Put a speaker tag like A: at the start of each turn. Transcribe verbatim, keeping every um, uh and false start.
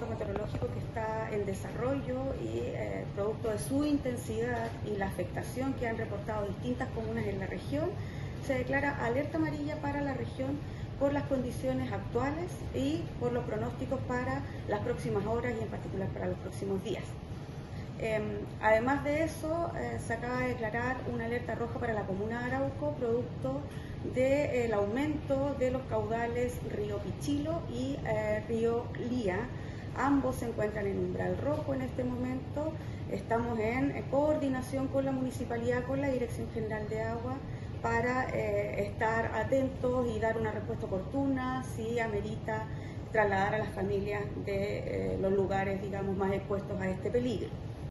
A: evento meteorológico que está en desarrollo y eh, producto de su intensidad y la afectación que han reportado distintas comunas en la región, se declara alerta amarilla para la región por las condiciones actuales y por los pronósticos para las próximas horas y en particular para los próximos días. Eh, además de eso, eh, se acaba de declarar una alerta roja para la comuna de Arauco, producto del de, aumento de los caudales río Pichilo y eh, río Lía. Ambos se encuentran en umbral rojo en este momento. Estamos en eh, coordinación con la municipalidad, con la Dirección General de Agua, para eh, estar atentos y dar una respuesta oportuna si amerita trasladar a las familias de eh, los lugares, digamos, más expuestos a este peligro.